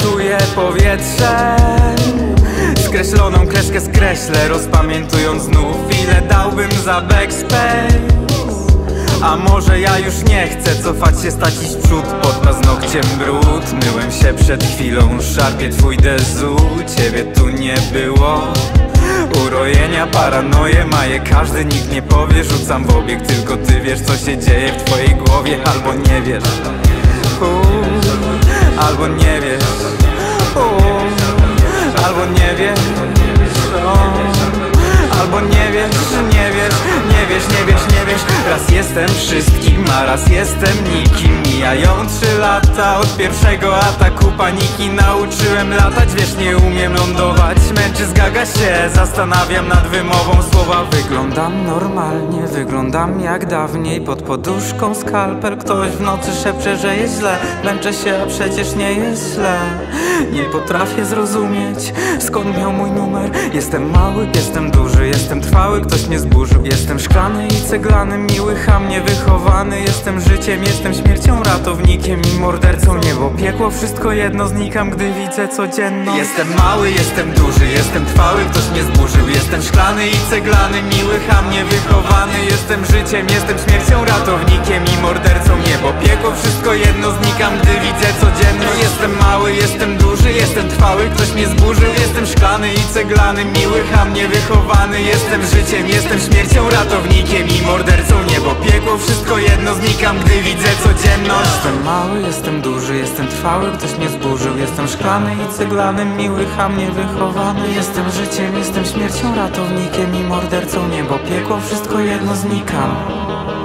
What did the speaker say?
Przeczytuję powietrze, skreśloną kreskę skreślę, rozpamiętując znów ile dałbym za backspace. A może ja już nie chcę cofać się, stać iść w przód, pod paznokciem brud. Myłem się przed chwilą, szarpie twój dezu, ciebie tu nie było. Urojenia, paranoje maje każdy, nikt nie powie. Rzucam w obieg, tylko ty wiesz co się dzieje w twojej głowie. Albo nie wiesz, albo nie wiesz, albo nie wiesz, albo nie wiesz, nie wiesz, nie wiesz, nie wiesz, nie wiesz. Raz jestem wszystkim, a raz jestem nikim. Mijają 3 lata od pierwszego ataku paniki. Nauczyłem latać, wiesz, nie umiem lądować. Męczy zgaga się, zastanawiam nad wymową słowa. Wyglądam normalnie, wyglądam jak dawniej. Pod poduszką skalpel, ktoś w nocy szepcze, że jest źle. Męczę się, a przecież nie jest źle. Nie potrafię zrozumieć, skąd miał mój numer. Jestem mały, jestem duży, jestem trwały, ktoś mnie zburzył. Jestem szklany i ceglany, miły, hamnie wychowany. Jestem życiem, jestem śmiercią, ratownikiem i mordercą. Niebo, piekło, wszystko jedno, znikam, gdy widzę codzienność. Jestem mały, jestem duży, jestem trwały, ktoś mnie zburzył. Jestem szklany i ceglany, miły, hamnie wychowany. Jestem życiem, jestem śmiercią, ratownikiem i mordercą. Niebo, piekło, wszystko jedno, znikam, gdy widzę codzienność. Jestem mały, jestem duży, jestem trwały, ktoś mnie zburzył. Jestem szklany i ceglany, miły, hamnie wychowany. Jestem życiem, jestem śmiercią, ratownikiem i mordercą. Niebo, piekło, wszystko jedno, znikam, gdy widzę codzienność. Jestem mały, jestem duży, jestem trwały, ktoś mnie zburzył. Jestem szklany i ceglany, miły, hamnie wychowany. Jestem życiem, jestem śmiercią, ratownikiem i mordercą. Niebo, piekło, wszystko jedno, znikam.